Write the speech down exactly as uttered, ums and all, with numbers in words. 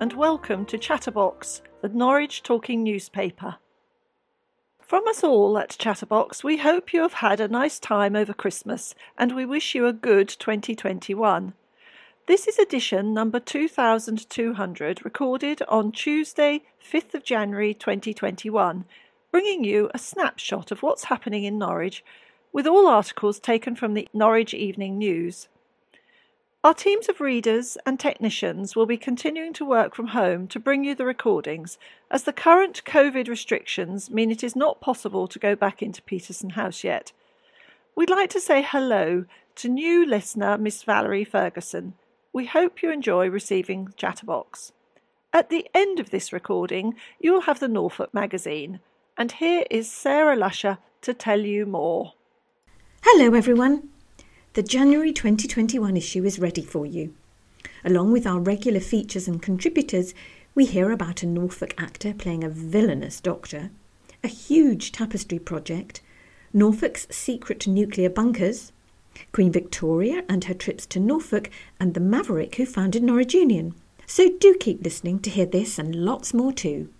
and welcome to Chatterbox, the Norwich Talking newspaper. From us all at Chatterbox, we hope you have had a nice time over Christmas and we wish you a good twenty twenty-one. This is edition number two thousand two hundred, recorded on Tuesday, fifth of January twenty twenty-one, bringing you a snapshot of what's happening in Norwich, with all articles taken from the Norwich Evening News. Our teams of readers and technicians will be continuing to work from home to bring you the recordings, as the current COVID restrictions mean it is not possible to go back into Peterson House yet. We'd like to say hello to new listener Miss Valerie Ferguson. We hope you enjoy receiving Chatterbox. At the end of this recording, you will have the Norfolk magazine, and here is Sarah Lusher to tell you more. Hello everyone. The January twenty twenty-one issue is ready for you. Along with our regular features and contributors, we hear about a Norfolk actor playing a villainous doctor, a huge tapestry project, Norfolk's secret nuclear bunkers, Queen Victoria and her trips to Norfolk, and the maverick who founded Norwich Union. So do keep listening to hear this and lots more too.